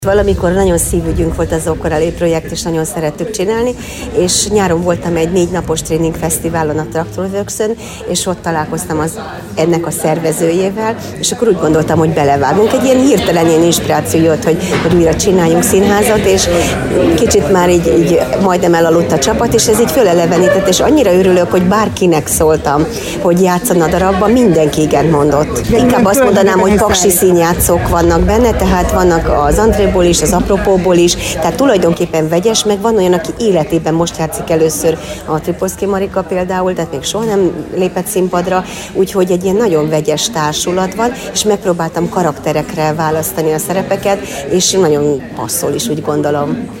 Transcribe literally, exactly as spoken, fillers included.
Valamikor nagyon szívügyünk volt az Ukulele projekt, és nagyon szerettük csinálni, és nyáron voltam egy négy napos tréningfesztiválon a Traktorworks-ön, és ott találkoztam az, ennek a szervezőjével, és akkor úgy gondoltam, hogy belevágunk. Egy ilyen hirtelen ilyen inspiráció jött, hogy, hogy újra csináljunk színházat, és kicsit már így, így majdnem elaludt a csapat, és ez így fölelevenített, és annyira örülök, hogy bárkinek szóltam, hogy játszon a darabban, mindenki igen mondott. Inkább azt mondanám, hogy paksi színjátszók vannak benne, tehát vannak az André is, az Apropóból is, tehát tulajdonképpen vegyes, meg van olyan, aki életében most játszik először, a Tripolszky Marika például, tehát még soha nem lépett színpadra, úgyhogy egy ilyen nagyon vegyes társulat van, és megpróbáltam karakterekre választani a szerepeket, és nagyon passzol is, úgy gondolom.